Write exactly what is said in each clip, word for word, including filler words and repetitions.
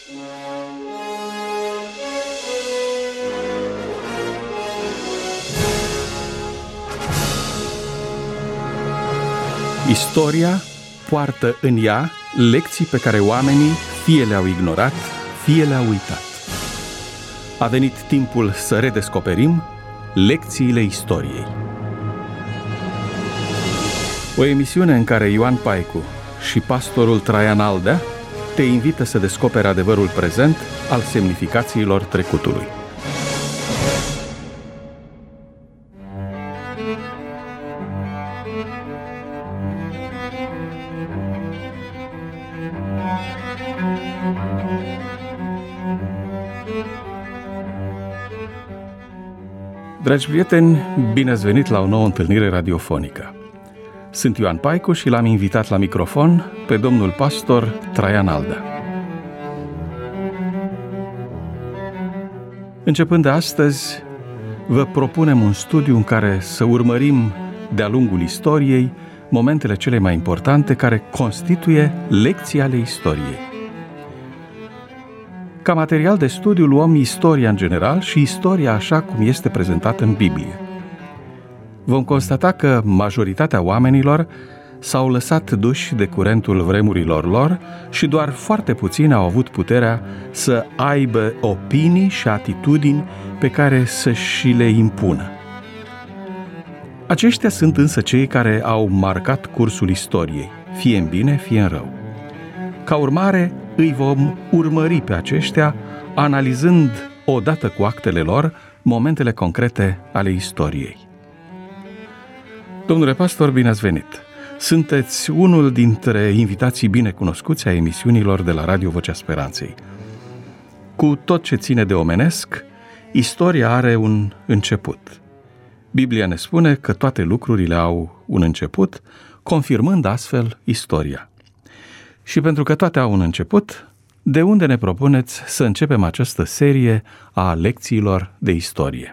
Istoria poartă în ea lecții pe care oamenii fie le-au ignorat, fie le-au uitat. A venit timpul să redescoperim lecțiile istoriei. O emisiune în care Ioan Paicu și pastorul Traian Aldea te invită să descoperi adevărul prezent al semnificațiilor trecutului. Dragi prieteni, bine ați venit la o nouă întâlnire radiofonică. Sunt Ioan Paicu și l-am invitat la microfon pe domnul pastor Traian Aldea. Începând de astăzi, vă propunem un studiu în care să urmărim de-a lungul istoriei momentele cele mai importante care constituie lecții ale istoriei. Ca material de studiu luăm istoria în general și istoria așa cum este prezentată în Biblie. Vom constata că majoritatea oamenilor s-au lăsat duși de curentul vremurilor lor și doar foarte puțini au avut puterea să aibă opinii și atitudini pe care să și le impună. Aceștia sunt însă cei care au marcat cursul istoriei, fie în bine, fie în rău. Ca urmare, îi vom urmări pe aceștia, analizând, odată cu actele lor, momentele concrete ale istoriei. Domnule pastor, bine ați venit! Sunteți unul dintre invitații bine cunoscuți a emisiunilor de la Radio Vocea Speranței. Cu tot ce ține de omenesc, istoria are un început. Biblia ne spune că toate lucrurile au un început, confirmând astfel istoria. Și pentru că toate au un început, de unde ne propuneți să începem această serie a lecțiilor de istorie?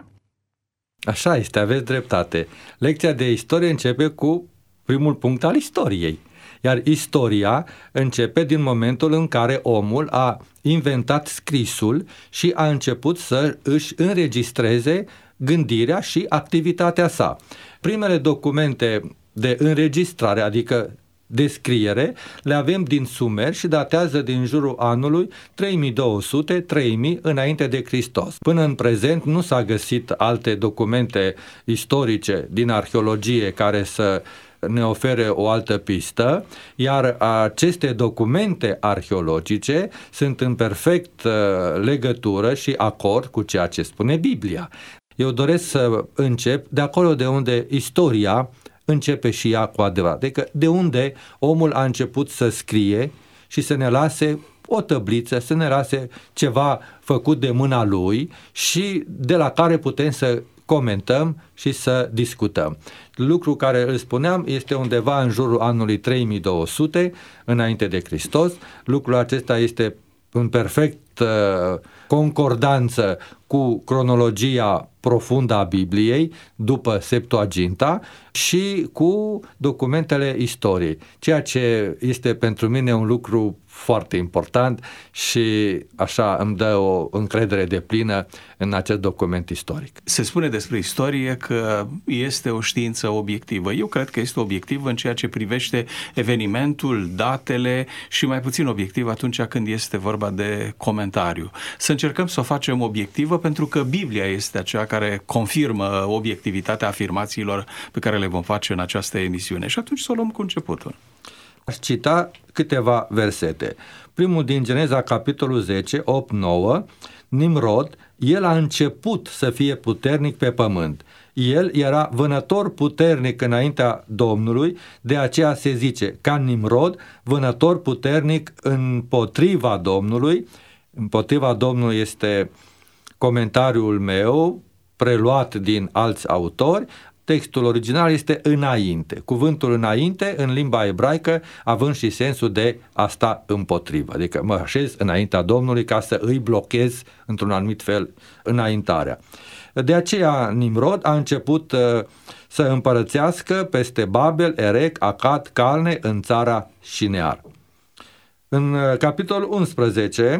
Așa este, aveți dreptate. Lecția de istorie începe cu primul punct al istoriei. Iar istoria începe din momentul în care omul a inventat scrisul și a început să își înregistreze gândirea și activitatea sa. Primele documente de înregistrare, adică descriere, le avem din Sumer și datează din jurul anului trei mii două sute - trei mii înainte de Hristos. Până în prezent nu s-a găsit alte documente istorice din arheologie care să ne ofere o altă pistă, iar aceste documente arheologice sunt în perfect legătură și acord cu ceea ce spune Biblia. Eu doresc să încep de acolo de unde istoria începe și ea cu adevărat. Adică de unde omul a început să scrie și să ne lase o tăbliță, să ne lase ceva făcut de mâna lui și de la care putem să comentăm și să discutăm. Lucru care îl spuneam este undeva în jurul anului trei mii două sute înainte de Hristos. Lucrul acesta este în perfect uh, concordanță cu cronologia profundă a Bibliei după Septuaginta și cu documentele istoriei, ceea ce este pentru mine un lucru foarte important și așa îmi dă o încredere deplină în acest document istoric. Se spune despre istorie că este o știință obiectivă. Eu cred că este obiectivă în ceea ce privește evenimentul, datele și mai puțin obiectiv atunci când este vorba de comentariu. Să încercăm să o facem obiectivă pentru că Biblia este aceea care confirmă obiectivitatea afirmațiilor pe care le vom face în această emisiune. Și atunci să o luăm cu începutul. Aș cita câteva versete. Primul din Geneza, capitolul zece, opt nouă, Nimrod, el a început să fie puternic pe pământ. El era vânător puternic înaintea Domnului, de aceea se zice, ca Nimrod, vânător puternic împotriva Domnului. Împotriva Domnului este comentariul meu, preluat din alți autori. Textul original este înainte. Cuvântul înainte, în limba ebraică, având și sensul de a sta împotrivă. Adică mă așez înaintea Domnului ca să îi blochez într-un anumit fel înaintarea. De aceea Nimrod a început uh, să împărățească peste Babel, Erec, Acad, Calne, în țara Șinear. În uh, capitolul unsprezece,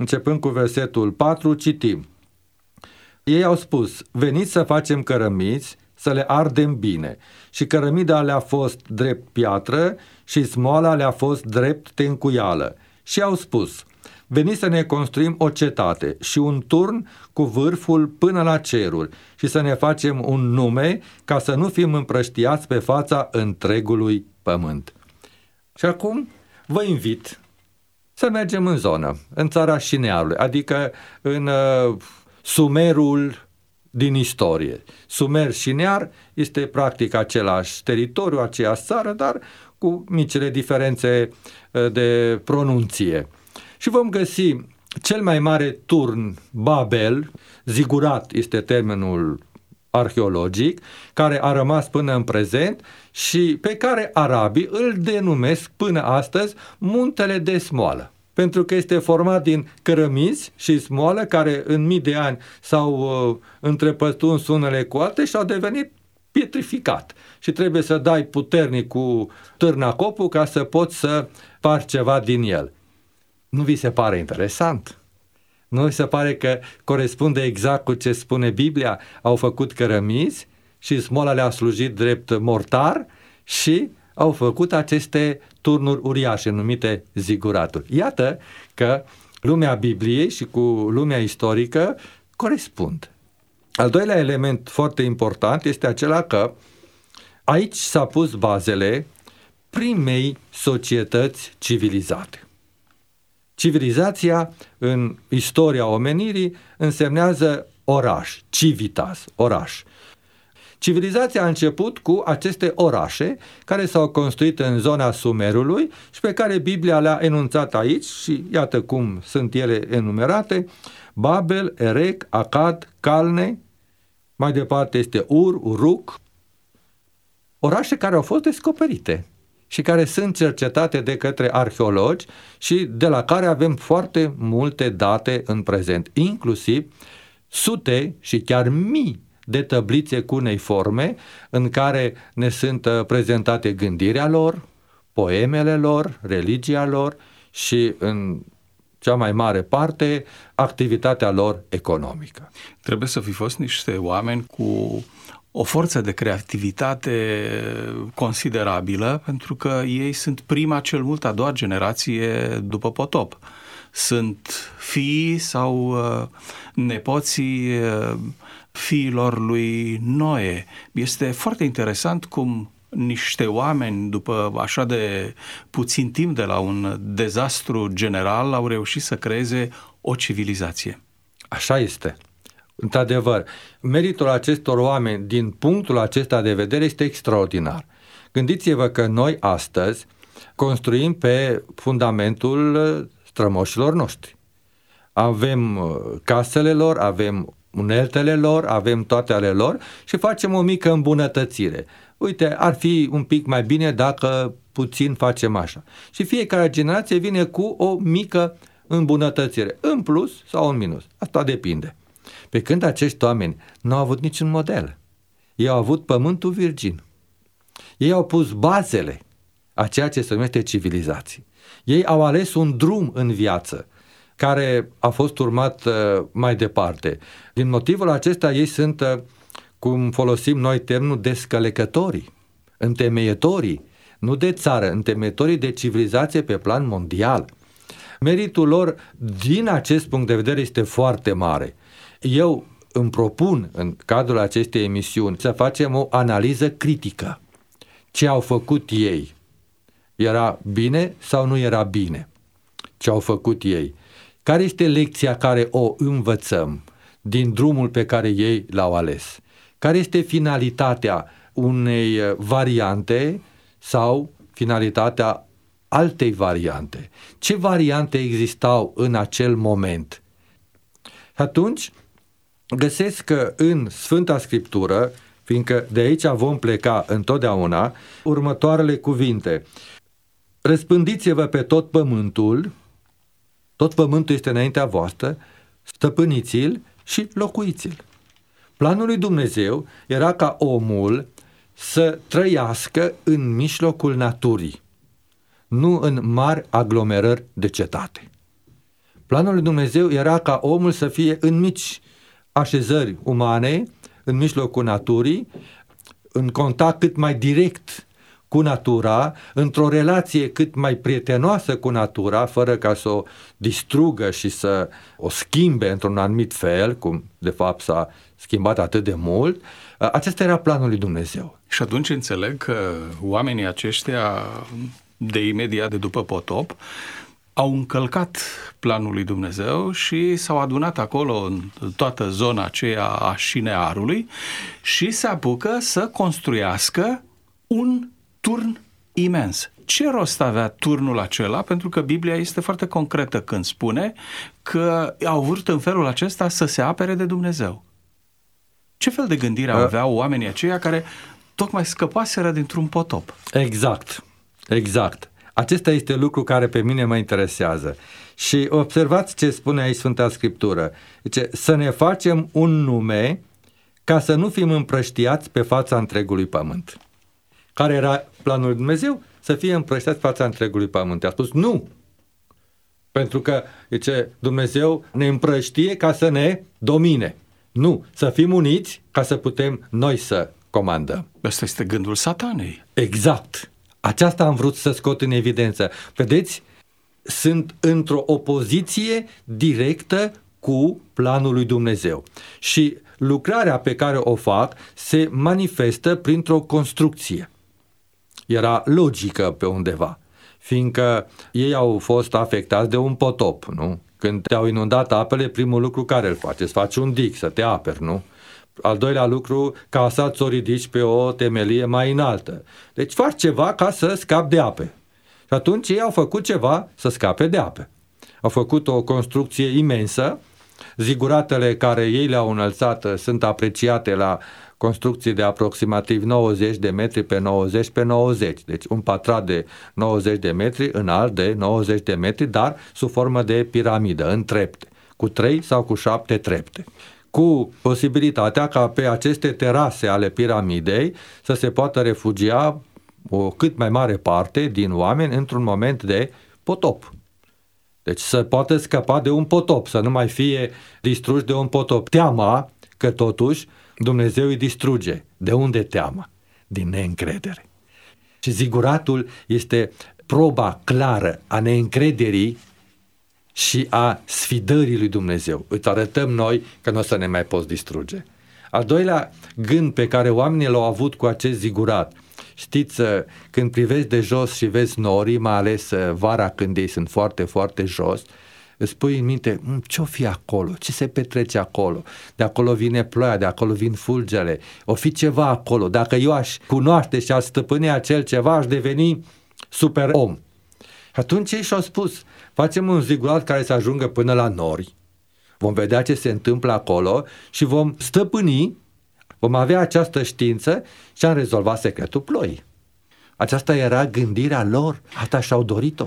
începând cu versetul patru, citim. Ei au spus, veniți să facem cărămizi, să le ardem bine. Și cărămida le-a fost drept piatră și smoala le-a fost drept tencuială. Și au spus, veniți să ne construim o cetate și un turn cu vârful până la ceruri și să ne facem un nume ca să nu fim împrăștiați pe fața întregului pământ. Și acum vă invit să mergem în zonă, în țara Șinearului, adică în uh, Sumerul din istorie. Sumer și Near este practic același teritoriu, aceeași țară, dar cu micile diferențe de pronunție. Și vom găsi cel mai mare turn Babel, zigurat este termenul arheologic, care a rămas până în prezent și pe care arabii îl denumesc până astăzi Muntele de Smoală. Pentru că este format din cărămizi și smoală care în mii de ani s-au uh, întrepătuns unele cu altele și au devenit pietrificat. Și trebuie să dai puternic cu târna copul ca să poți să faci ceva din el. Nu vi se pare interesant? Nu vi se pare că corespunde exact cu ce spune Biblia? Au făcut cărămizi și smoala le-a slujit drept mortar și au făcut aceste turnuri uriașe numite ziguraturi. Iată că lumea Bibliei și cu lumea istorică corespund. Al doilea element foarte important este acela că aici s-a pus bazele primei societăți civilizate. Civilizația în istoria omenirii însemnează oraș, civitas, oraș. Civilizația a început cu aceste orașe care s-au construit în zona Sumerului și pe care Biblia le-a enunțat aici și iată cum sunt ele enumerate: Babel, Erec, Acad, Calne, mai departe este Ur, Uruk, orașe care au fost descoperite și care sunt cercetate de către arheologi și de la care avem foarte multe date în prezent, inclusiv sute și chiar mii de tăblițe cuneiforme în care ne sunt prezentate gândirea lor, poemele lor, religia lor și în cea mai mare parte activitatea lor economică. Trebuie să fi fost niște oameni cu o forță de creativitate considerabilă, pentru că ei sunt prima, cel mult a doua generație după potop. Sunt fiii sau nepoții fiilor lui Noe. Este foarte interesant cum niște oameni, după așa de puțin timp de la un dezastru general, au reușit să creeze o civilizație. Așa este. Într-adevăr, meritul acestor oameni din punctul acesta de vedere este extraordinar. Gândiți-vă că noi astăzi construim pe fundamentul strămoșilor noștri. Avem casele lor, avem uneltele lor, avem toate ale lor și facem o mică îmbunătățire. Uite, ar fi un pic mai bine dacă puțin facem așa. Și fiecare generație vine cu o mică îmbunătățire, în plus sau în minus. Asta depinde. Pe când acești oameni nu au avut niciun model. Ei au avut pământul virgin. Ei au pus bazele a ceea ce se numește civilizații. Ei au ales un drum în viață care a fost urmat uh, mai departe. Din motivul acesta ei sunt, uh, cum folosim noi termenul, descălecătorii, întemeietorii, nu de țară, întemeietorii de civilizație pe plan mondial. Meritul lor din acest punct de vedere este foarte mare. Eu îmi propun în cadrul acestei emisiuni să facem o analiză critică. Ce au făcut ei? Era bine sau nu era bine? Ce au făcut ei? Care este lecția care o învățăm din drumul pe care ei l-au ales? Care este finalitatea unei variante sau finalitatea altei variante? Ce variante existau în acel moment? Atunci găsesc că în Sfânta Scriptură, fiindcă de aici vom pleca întotdeauna, următoarele cuvinte: răspândiți-vă pe tot pământul, tot pământul este înaintea voastră, stăpâniți-l și locuiți-l. Planul lui Dumnezeu era ca omul să trăiască în mijlocul naturii, nu în mari aglomerări de cetate. Planul lui Dumnezeu era ca omul să fie în mici așezări umane, în mijlocul naturii, în contact cât mai direct cu natura, într-o relație cât mai prietenoasă cu natura, fără ca să o distrugă și să o schimbe într-un anumit fel, cum de fapt s-a schimbat atât de mult. Acesta era planul lui Dumnezeu. Și atunci înțeleg că oamenii aceștia de imediat de după potop au încălcat planul lui Dumnezeu și s-au adunat acolo în toată zona aceea a Șinearului și se apucă să construiască un turn imens. Ce rost avea turnul acela? Pentru că Biblia este foarte concretă când spune că au vrut în felul acesta să se apere de Dumnezeu. Ce fel de gândire aveau oamenii aceia care tocmai scăpaseră dintr-un potop? Exact, exact. Acesta este lucru care pe mine mă interesează. Și observați ce spune aici Sfânta Scriptură. Zice, să ne facem un nume ca să nu fim împrăștiați pe fața întregului pământ. Care era planul lui Dumnezeu? Să fie împrăștiați pe fața întregului pământ. A spus nu. Pentru că, zice, Dumnezeu ne împrăștie ca să ne domine. Nu, să fim uniți ca să putem noi să comandăm. Ăsta este gândul Satanei. Exact. Aceasta am vrut să scot în evidență. Vedeți? Sunt într-o opoziție directă cu planul lui Dumnezeu. Și lucrarea pe care o fac se manifestă printr-o construcție. Era logică pe undeva, fiindcă ei au fost afectați de un potop, nu? Când te-au inundat apele, primul lucru care îl faci? Îți faci un dig să te aperi, nu? Al doilea lucru, casa ți-o ridici pe o temelie mai înaltă. Deci faci ceva ca să scapi de ape. Și atunci ei au făcut ceva să scape de ape. Au făcut o construcție imensă, ziguratele care ei le-au înălțat sunt apreciate la construcții de aproximativ nouăzeci de metri pe nouăzeci pe nouăzeci. Deci un pătrat de nouăzeci de metri, înalt de nouăzeci de metri, dar sub formă de piramidă, în trepte, cu trei sau cu șapte trepte, cu posibilitatea ca pe aceste terase ale piramidei să se poată refugia o cât mai mare parte din oameni într-un moment de potop. Deci să poată scăpa de un potop, să nu mai fie distruși de un potop. Teama că totuși Dumnezeu îi distruge. De unde teama? Din neîncredere. Și ziguratul este proba clară a neîncrederii și a sfidării lui Dumnezeu. Îți arătăm noi că nu o să ne mai poți distruge. Al doilea gând pe care oamenii l-au avut cu acest zigurat. Știți, când privești de jos și vezi norii, mai ales vara când ei sunt foarte, foarte jos, îți pui în minte, ce-o fi acolo? Ce se petrece acolo? De acolo vine ploaia, de acolo vin fulgere. O fi ceva acolo. Dacă eu aș cunoaște și aș stăpâni acel ceva, aș deveni super om. Și atunci ei și-au spus, facem un zigurat care să ajungă până la nori, vom vedea ce se întâmplă acolo și vom stăpâni, vom avea această știință și am rezolvat secretul ploii. Aceasta era gândirea lor, asta și-au dorit-o.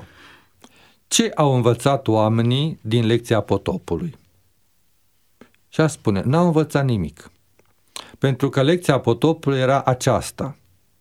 Ce au învățat oamenii din lecția potopului? Și a spune, n-au învățat nimic. Pentru că lecția potopului era aceasta.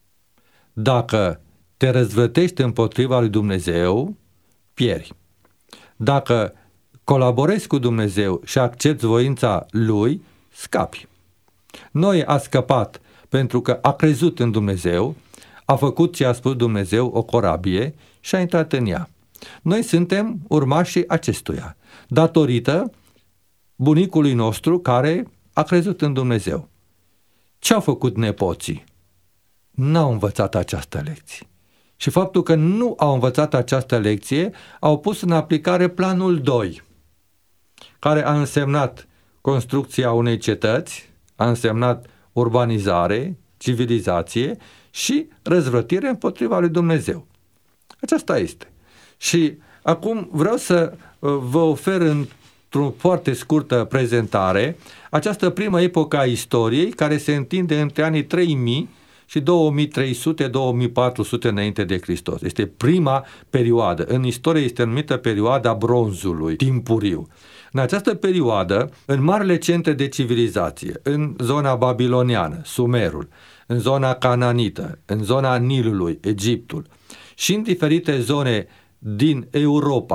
Dacă te răzvrătești împotriva lui Dumnezeu, pieri. Dacă colaborezi cu Dumnezeu și accepți voința Lui, scapi. Noi a scăpat pentru că a crezut în Dumnezeu, a făcut ce a spus Dumnezeu, o corabie, și a intrat în ea. Noi suntem urmașii acestuia, datorită bunicului nostru care a crezut în Dumnezeu. Ce au făcut nepoții? N-au învățat această lecție. Și faptul că nu au învățat această lecție, au pus în aplicare planul doi, care a însemnat construcția unei cetăți, a însemnat urbanizare, civilizație și răzvrătire împotriva lui Dumnezeu. Aceasta este. Și acum vreau să vă ofer într-o foarte scurtă prezentare această primă epocă a istoriei care se întinde între anii trei mii și două mii trei sute - două mii patru sute înainte de Hristos. Este prima perioadă. În istorie este numită perioada bronzului, timpuriu. În această perioadă, în marile centre de civilizație, în zona babiloniană, Sumerul, în zona cananită, în zona Nilului, Egiptul și în diferite zone din Europa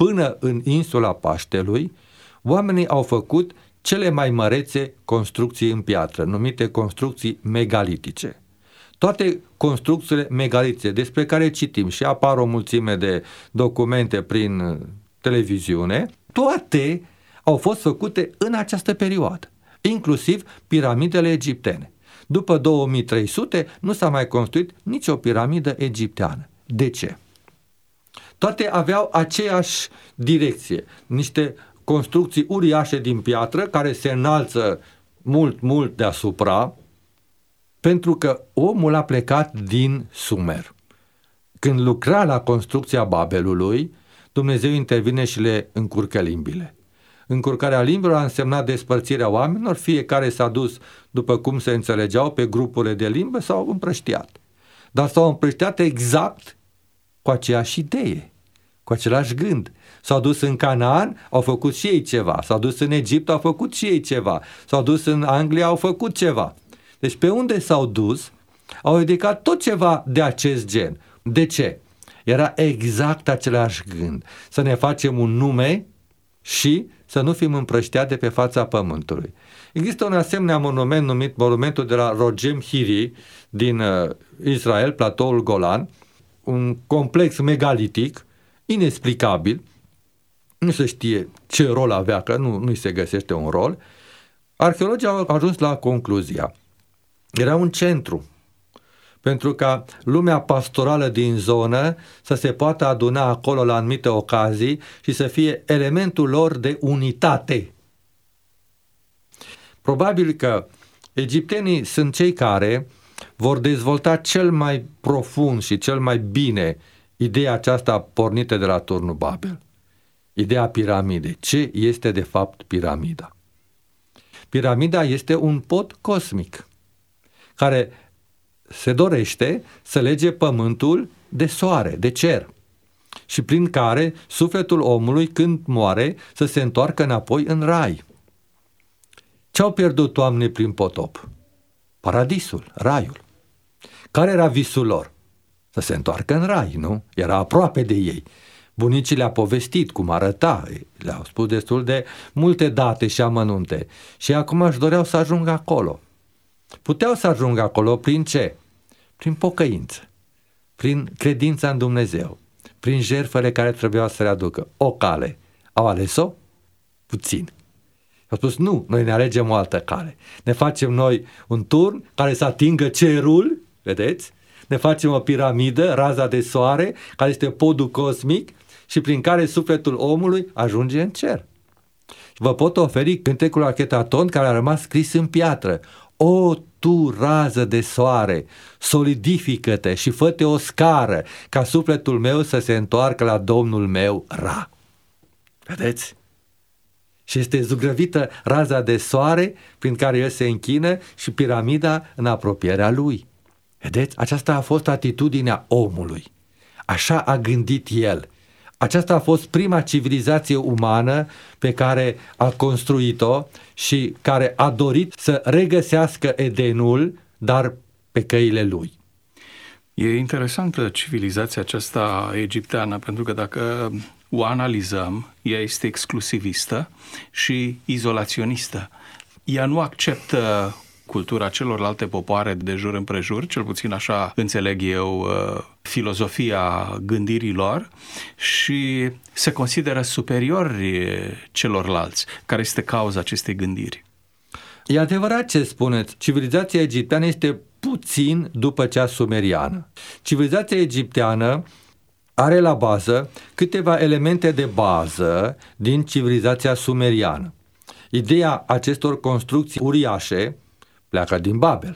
până în insula Paștelui, oamenii au făcut cele mai mărețe construcții în piatră, numite construcții megalitice. Toate construcțiile megalitice despre care citim și apar o mulțime de documente prin televiziune, toate au fost făcute în această perioadă, inclusiv piramidele egiptene. După două mii trei sute nu s-a mai construit nicio piramidă egipteană. De ce? Toate aveau aceeași direcție, niște construcții uriașe din piatră care se înalță mult, mult deasupra, pentru că omul a plecat din Sumer. Când lucra la construcția Babelului, Dumnezeu intervine și le încurcă limbile. Încurcarea limbilor a însemnat despărțirea oamenilor, fiecare s-a dus după cum se înțelegeau pe grupurile de limbă, s-au împrăștiat. Dar s-au împrăștiat exact cu aceeași idee, cu același gând. S-au dus în Canaan, au făcut și ei ceva. S-au dus în Egipt, au făcut și ei ceva. S-au dus în Anglia, au făcut ceva. Deci pe unde s-au dus, au ridicat tot ceva de acest gen. De ce? Era exact același gând. Să ne facem un nume și să nu fim împrăștiați de pe fața pământului. Există un asemenea monument numit monumentul de la Rogem Hiri din uh, Israel, platoul Golan, un complex megalitic, inexplicabil, nu se știe ce rol avea, că nu, nu-i se găsește un rol. Arheologii au ajuns la concluzia. Era un centru pentru ca lumea pastorală din zonă să se poată aduna acolo la anumite ocazii și să fie elementul lor de unitate. Probabil că egiptenii sunt cei care vor dezvolta cel mai profund și cel mai bine ideea aceasta pornită de la turnul Babel. Ideea piramidei. Ce este de fapt piramida? Piramida este un pod cosmic care se dorește să lege pământul de soare, de cer, și prin care sufletul omului, când moare, să se întoarcă înapoi în rai. Ce-au pierdut oamenii prin potop? Paradisul, raiul. Care era visul lor? Să se întoarcă în rai, nu? Era aproape de ei. Bunicii le-a povestit cum arăta, le-au spus destul de multe date și amănunte și acum își doreau să ajungă acolo. Puteau să ajungă acolo prin ce? Prin pocăință, prin credința în Dumnezeu, prin jertfele care trebuiau să le aducă. O cale. Au ales-o? Puțin. Au spus, nu, noi ne alegem o altă cale. Ne facem noi un turn care să atingă cerul, vedeți? Ne facem o piramidă, raza de soare, care este podul cosmic și prin care sufletul omului ajunge în cer. Vă pot oferi cântecul Archetaton care a rămas scris în piatră. O, tu, rază de soare, solidifică-te și fă-te o scară ca sufletul meu să se întoarcă la Domnul meu Ra. Vedeți? Și este zugrăvită raza de soare prin care el se închină și piramida în apropierea lui. Vedeți? Aceasta a fost atitudinea omului. Așa a gândit el. Aceasta a fost prima civilizație umană pe care a construit-o și care a dorit să regăsească Edenul, dar pe căile lui. E interesantă civilizația aceasta egipteană, pentru că dacă o analizăm, ea este exclusivistă și izolaționistă. Ea nu acceptă cultura celorlalte popoare de jur împrejur, cel puțin așa înțeleg eu filozofia gândirii lor, și se consideră superiori celorlalți. Care este cauza acestei gândiri? E adevărat ce spuneți. Civilizația egipteană este puțin după cea sumeriană. Civilizația egipteană are la bază câteva elemente de bază din civilizația sumeriană. Ideea acestor construcții uriașe pleacă din Babel.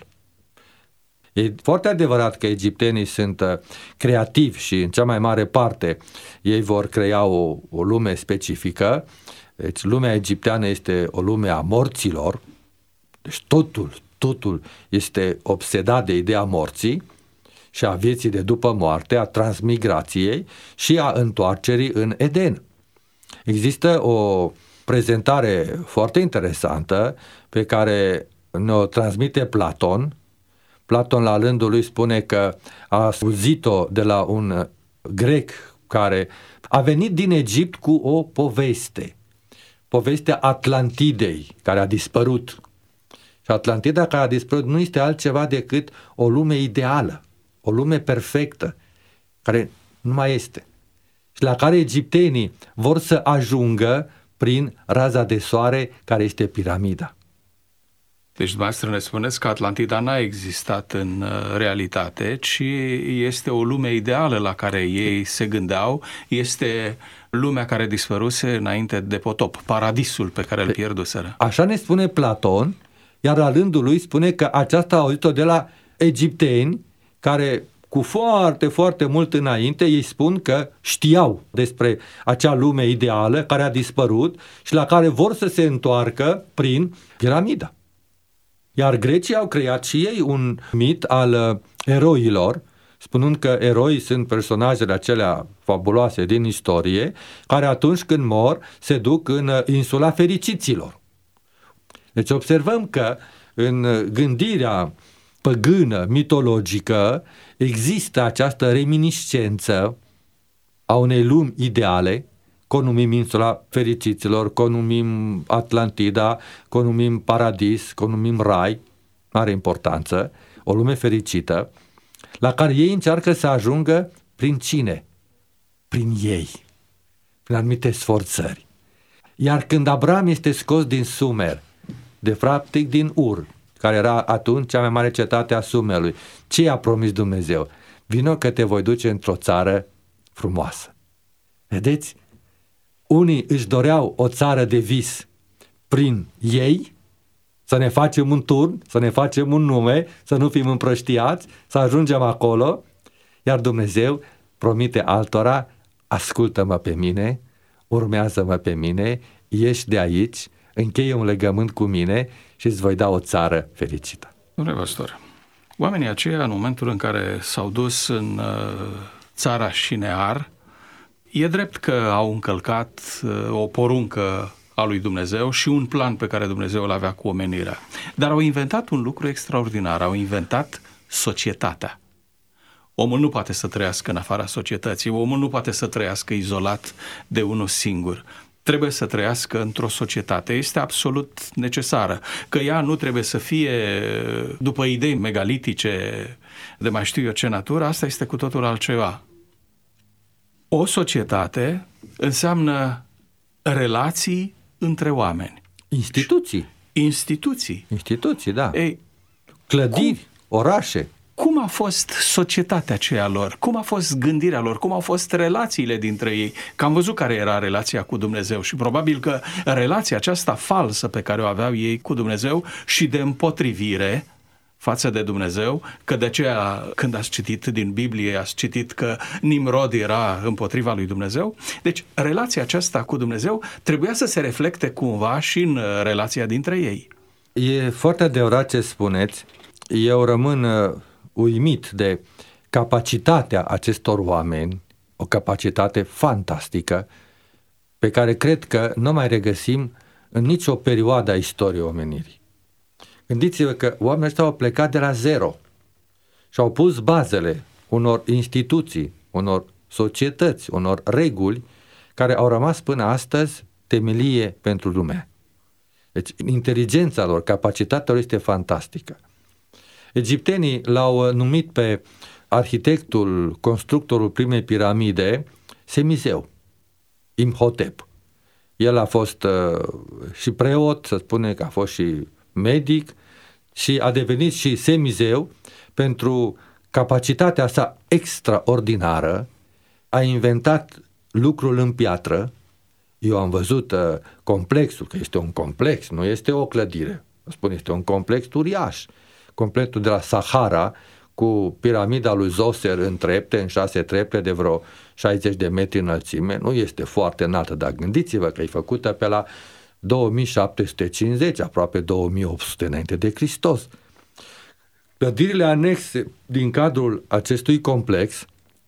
E foarte adevărat că egiptenii sunt creativi și în cea mai mare parte ei vor crea o, o lume specifică. Deci lumea egipteană este o lume a morților. Deci totul, totul este obsedat de ideea morții și a vieții de după moarte, a transmigrației și a întoarcerii în Eden. Există o prezentare foarte interesantă pe care ne-o transmite Platon. Platon la rândul lui spune că a auzit-o de la un grec care a venit din Egipt cu o poveste. Povestea Atlantidei, care a dispărut. Și Atlantida care a dispărut nu este altceva decât o lume ideală, o lume perfectă, care nu mai este. Și la care egiptenii vor să ajungă prin raza de soare care este piramida. Deci dumneavoastră ne spuneți că Atlantida n-a existat în realitate, ci este o lume ideală la care ei se gândeau, este lumea care dispăruse înainte de potop, paradisul pe care îl pierduseră. Așa ne spune Platon, iar la rândul lui spune că aceasta a auzit-o de la egipteni care cu foarte, foarte mult înainte ei spun că știau despre acea lume ideală care a dispărut și la care vor să se întoarcă prin piramida. Iar grecii au creat și ei un mit al eroilor, spunând că eroii sunt personajele acelea fabuloase din istorie, care atunci când mor se duc în insula fericiților. Deci observăm că în gândirea păgână, mitologică, există această reminiscență a unei lumi ideale, că o numim insula fericiților, că o numim Atlantida, că o numim paradis, că o numim rai, are importanță, o lume fericită, la care ei încearcă să ajungă prin cine? Prin ei, prin anumite sforțări. Iar când Abraham este scos din Sumer, de practic din Ur, care era atunci cea mai mare cetate a Sumerului, ce i-a promis Dumnezeu? Vino că te voi duce într-o țară frumoasă. Vedeți? Unii își doreau o țară de vis prin ei, să ne facem un turn, să ne facem un nume, să nu fim împrăștiați, să ajungem acolo, iar Dumnezeu promite altora, ascultă-mă pe mine, urmează-mă pe mine, ieși de aici, încheie un legământ cu mine și îți voi da o țară fericită. Domnule pastor, oamenii aceia, în momentul în care s-au dus în uh, țara Șinear, e drept că au încălcat uh, o poruncă a lui Dumnezeu și un plan pe care Dumnezeu îl avea cu omenirea. Dar au inventat un lucru extraordinar, au inventat societatea. Omul nu poate să trăiască în afara societății, omul nu poate să trăiască izolat de unul singur. Trebuie să trăiască într-o societate, este absolut necesară, că ea nu trebuie să fie după idei megalitice de mai știu eu ce natură, asta este cu totul altceva. O societate înseamnă relații între oameni. Instituții. Instituții. Instituții, da. Ei, clădiri, cum, orașe. Cum a fost societatea aceea lor? Cum a fost gândirea lor? Cum au fost relațiile dintre ei? Că am văzut care era relația cu Dumnezeu și probabil că relația aceasta falsă pe care o aveau ei cu Dumnezeu și de împotrivire față de Dumnezeu, că de aceea când ați citit din Biblie, ați citit că Nimrod era împotriva lui Dumnezeu. Deci relația aceasta cu Dumnezeu trebuia să se reflecte cumva și în relația dintre ei. E foarte adevărat ce spuneți. Eu rămân uh, uimit de capacitatea acestor oameni, o capacitate fantastică, pe care cred că nu mai regăsim în nicio perioadă a istoriei omenirii. Gândiți-vă că oamenii ăștia au plecat de la zero și au pus bazele unor instituții, unor societăți, unor reguli care au rămas până astăzi temelie pentru lumea. Deci inteligența lor, capacitatea lor este fantastică. Egiptenii l-au numit pe arhitectul, constructorul primei piramide, Semizeu, Imhotep. El a fost uh, și preot, să spune că a fost și medic și a devenit și semizeu pentru capacitatea sa extraordinară. A inventat lucrul în piatră. Eu am văzut uh, complexul, că este un complex, nu este o clădire. Spun, este un complex uriaș. Complexul de la Sahara cu piramida lui Zoser în trepte, în șase trepte de vreo șaizeci de metri înălțime. Nu este foarte înaltă, dar gândiți-vă că e făcută pe la două mii șapte sute cincizeci, aproape două mii opt sute înainte de Hristos. Clădirile anexe din cadrul acestui complex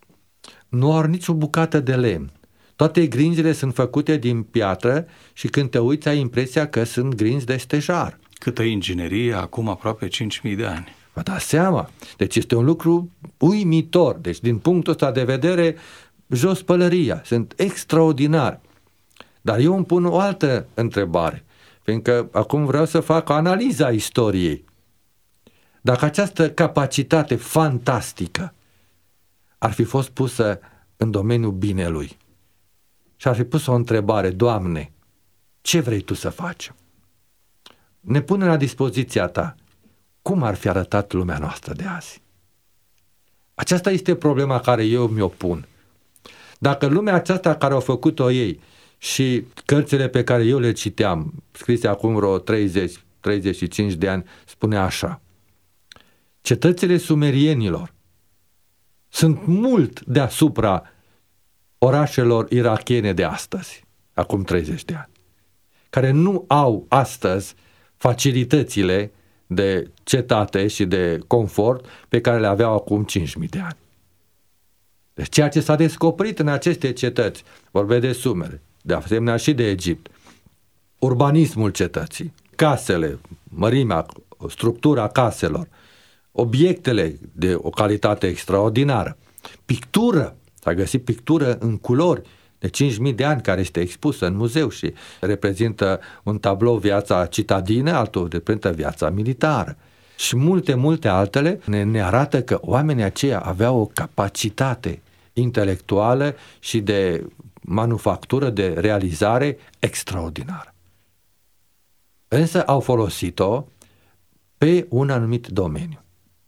nu au nicio bucată de lemn. Toate grinzile sunt făcute din piatră și când te uiți ai impresia că sunt grinzi de stejar. Câtă inginerie, acum aproape cinci mii de ani. Vă dați seama? Deci este un lucru uimitor. Deci din punctul ăsta de vedere jos pălăria, sunt extraordinari. Dar eu îmi pun o altă întrebare, fiindcă acum vreau să fac analiza istoriei. Dacă această capacitate fantastică ar fi fost pusă în domeniul binelui și ar fi pus o întrebare: Doamne, ce vrei Tu să faci? Ne pune la dispoziția Ta. Cum ar fi arătat lumea noastră de azi? Aceasta este problema care eu mi-o pun. Dacă lumea aceasta care au făcut-o ei și cărțile pe care eu le citeam, scrise acum vreo treizeci treizeci și cinci de ani, spune așa: cetățile sumerienilor sunt mult deasupra orașelor irakiene de astăzi, acum treizeci de ani, care nu au astăzi facilitățile de cetate și de confort pe care le aveau acum cinci mii de ani. Deci ceea ce s-a descoperit în aceste cetăți, vorbesc de Sumere, de asemenea și de Egipt, urbanismul cetății, casele, mărimea, structura caselor, obiectele de o calitate extraordinară, pictură, s-a găsit pictură în culori de cinci mii de ani care este expusă în muzeu și reprezintă un tablou viața citadină, altul reprezintă viața militară. Și multe, multe altele ne, ne arată că oamenii aceia aveau o capacitate intelectuală și de manufactură, de realizare extraordinară. Însă au folosit-o pe un anumit domeniu.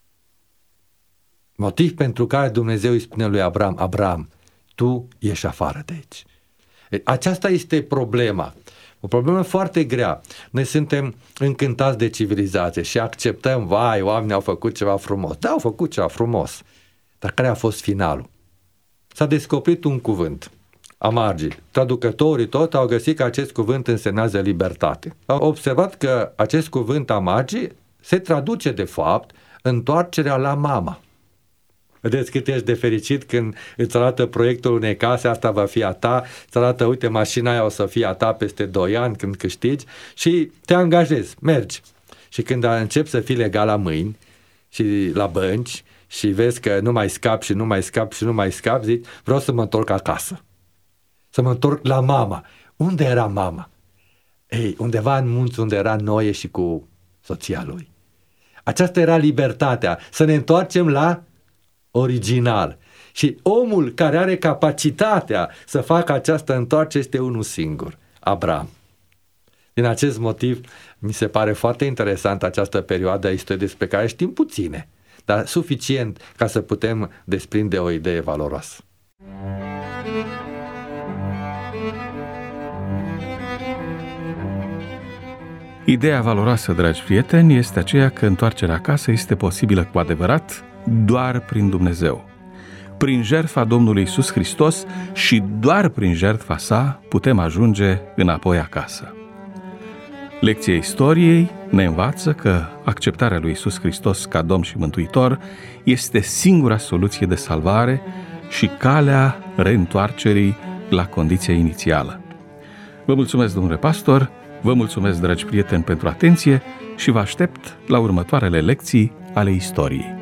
Motiv pentru care Dumnezeu îi spune lui Abraham: Abraham, tu ieși afară de aici. Aceasta este problema. O problemă foarte grea. Noi suntem încântați de civilizație și acceptăm: vai, oamenii au făcut ceva frumos. Da, au făcut ceva frumos. Dar care a fost finalul? S-a descoperit un cuvânt, amagi. Traducătorii tot au găsit că acest cuvânt însemnează libertate. Au observat că acest cuvânt amagi se traduce de fapt întoarcerea la mama. Vedeți cât ești de fericit când îți arată proiectul unei case, asta va fi a ta, îți arată: uite, mașina aia o să fie a ta peste doi ani când câștigi, și te angajezi, mergi. Și când începi să fii legal la mâini și la bănci și vezi că nu mai scapi și nu mai scapi și nu mai scapi, zici: vreau să mă întorc acasă, să mă întorc la mama. Unde era mama? Ei, undeva în munți, unde era Noe și cu soția lui. Aceasta era libertatea, să ne întoarcem la original. Și omul care are capacitatea să facă această întoarcere este unul singur: Abraham. Din acest motiv mi se pare foarte interesant această perioadă a istoriei despre care știm puține, dar suficient ca să putem desprinde o idee valoroasă. Ideea valoroasă, dragi prieteni, este aceea că întoarcerea acasă este posibilă cu adevărat doar prin Dumnezeu. Prin jertfa Domnului Iisus Hristos și doar prin jertfa sa putem ajunge înapoi acasă. Lecția istoriei ne învață că acceptarea lui Iisus Hristos ca Domn și Mântuitor este singura soluție de salvare și calea reîntoarcerii la condiția inițială. Vă mulțumesc, domnule pastor, vă mulțumesc, dragi prieteni, pentru atenție și vă aștept la următoarele lecții ale istoriei.